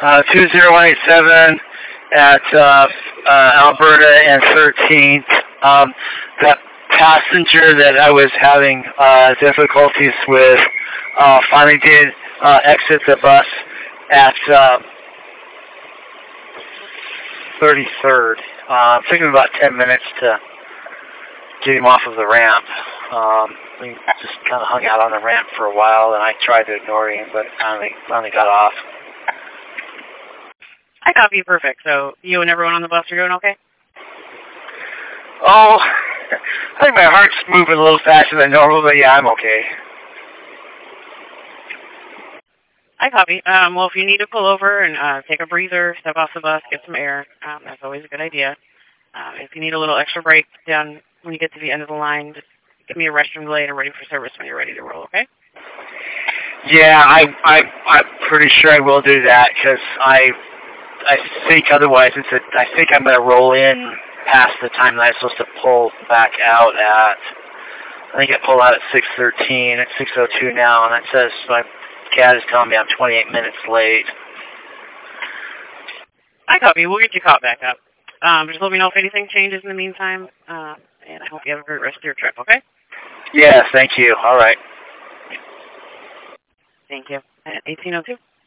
20187 at Alberta and 13th. That passenger that I was having difficulties with finally did exit the bus at 33rd. It took him about 10 minutes to get him off of the ramp. We just kind of hung out on the ramp for a while, and I tried to ignore him, but finally got off. I copy you perfect. So you and everyone on the bus are doing okay? Oh, I think my heart's moving a little faster than normal, but yeah, I'm okay. I copy. Well, if you need to pull over and take a breather, step off the bus, get some air, that's always a good idea. If you need a little extra break down when you get to the end of the line, just give me a restroom delay and I'm ready for service when you're ready to roll, okay? Yeah, I'm pretty sure I will do that, because I think otherwise I think I'm going to roll in past the time that I'm supposed to pull back out at. I think I pull out at 6:13. It's 6:02 now, and that says my CAD is telling me I'm 28 minutes late. I copy. We'll get you caught back up. Just let me know if anything changes in the meantime, and I hope you have a great rest of your trip, okay? Yes, thank you. All right. Thank you. At 1802.